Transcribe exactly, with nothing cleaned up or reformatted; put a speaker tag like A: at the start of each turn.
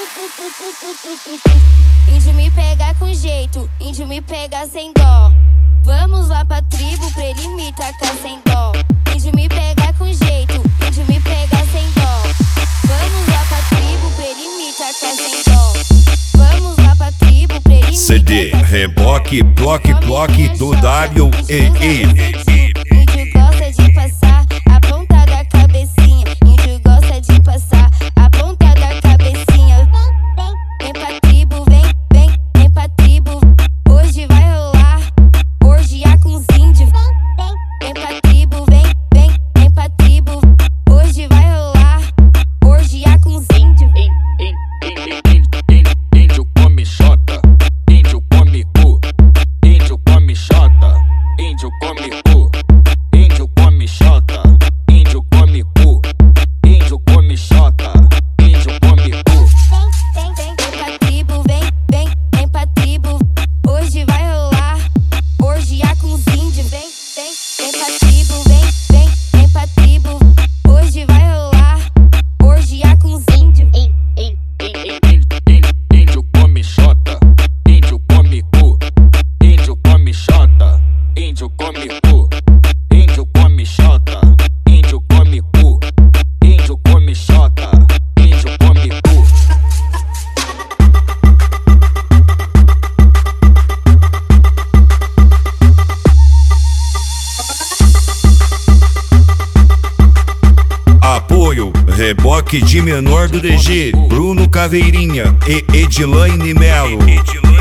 A: Índio me pega com jeito, índio me pega sem dó. Vamos lá pra tribo pra ele me tacar sem dó. Índio me pega com jeito, índio me pega sem dó. Vamos lá pra tribo pra ele me tacar sem dó. Vamos lá pra tribo pra ele me
B: C D, reboque, bloque, bloque do W E E.
A: Índio gosta de passar a ponta da cabecinha. Índio gosta de passar a ponta da cabecinha. Vem pra tribo, vem, vem, vem pra tribo. Hoje vai rolar orgia com os índios. Vem pra tribo, vem, vem, vem pra tribo. Hoje vai rolar orgia com os índios.
C: Índio come xota, índio come cu. Índio come xota, índio come cu. Índio come xota, índio come cu. Índio come xota, índio come cu.
A: Vem, vem, vem pra tribo, vem, vem, vem pra tribo. Hoje vai rolar orgia com os índios. Vem, vem, vem pra tribo, vem, vem, vem pra tribo. Hoje vai rolar orgia com os índios.
C: Índio come xota, índio come cu. Índio come xota, índio come cu. Índio come xota, índio come cu. Índio come xota, índio come cu.
B: Apoio, reboque de menor do D G, Bruno Caveirinha e Edilaine Melo.